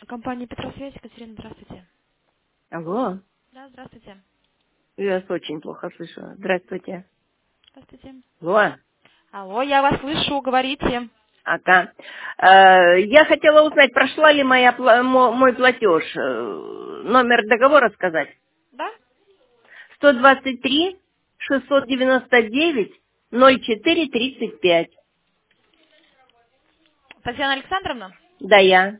Компания Петросвязь, Екатерина, здравствуйте. Алло, Да, здравствуйте. я вас очень плохо слышу. Здравствуйте. Здравствуйте. Алло, Алло, я вас слышу, говорите. ага. Я хотела узнать, прошла ли мой платеж. Номер договора сказать. Да? 123 699 0435. Татьяна Александровна? Да, я.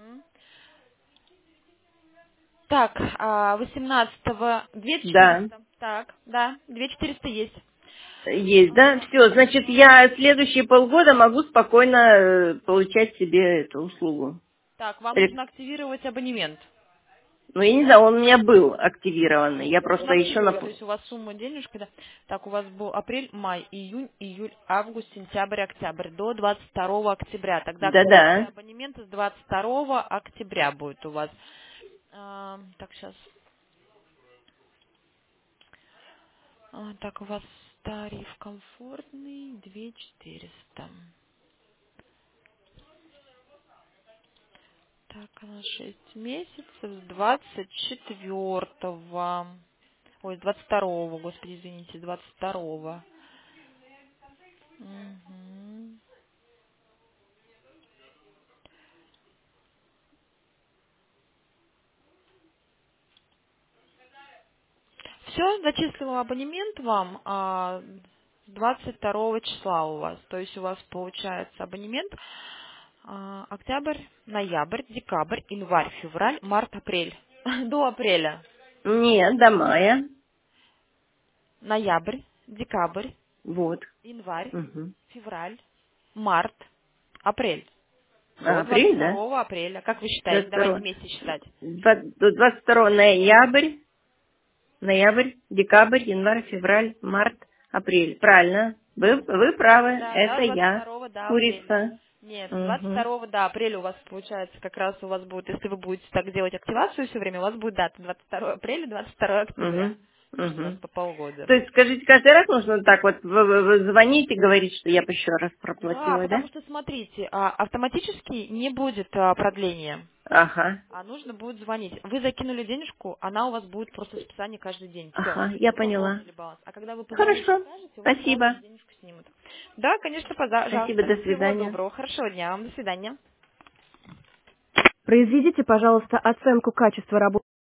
Так, 18-го, Да. 2400. Так, да, 2400 есть. Есть, да? А, Все, значит, я следующие полгода могу спокойно получать себе эту услугу. Так, вам Элек- нужно активировать абонемент. Ну, я не знаю, он у меня был активированный. Я Он просто еще активирован, то есть у вас сумма денежка, да? Так, у вас был апрель, май, июнь, июль, август, сентябрь, октябрь, до 22 октября. Тогда активация Да-да. абонемента с 22 октября будет у вас. Так, сейчас. Так, у вас тариф комфортный, 2400. Так, на 6 месяцев с 24-го. Ой, с 22-го, господи, извините, с 22-го. Все, зачислил абонемент вам с 22 числа у вас. То есть у вас получается абонемент октябрь, ноябрь, декабрь, январь, февраль, март, апрель. До апреля. Нет, до мая. Ноябрь, декабрь, Вот. январь, Угу. февраль, март, апрель. А, До апрель, да? 22 апреля. Как вы считаете? Давайте 22. вместе считать. До 22 ноябрь, декабрь, январь, февраль, март, апрель. Правильно. Вы правы. Да, Это до я, 22 до апреля. курица. Нет, с Угу. 22 до апреля у вас получается, как раз у вас будет, если вы будете так делать активацию все время, у вас будет дата 22 апреля, 22 октября. Угу. Потому что у вас Угу. по полгода. То есть, скажите, каждый раз нужно так вот вы звоните и говорить, что я бы еще раз Да, проплатила, да? потому что, смотрите, автоматически не будет продления. Ага. А нужно будет звонить. Вы закинули денежку, она у вас будет просто в списании каждый день. Все. Ага, я Вы поняла. пополнили баланс. А когда вы позвоните, Хорошо. скажете, у вас сразу же Спасибо. денежку снимут. Да, конечно, Спасибо, пожалуйста. до Всего свидания. доброго. Хорошего дня вам. До свидания. Произведите, пожалуйста, оценку качества работы.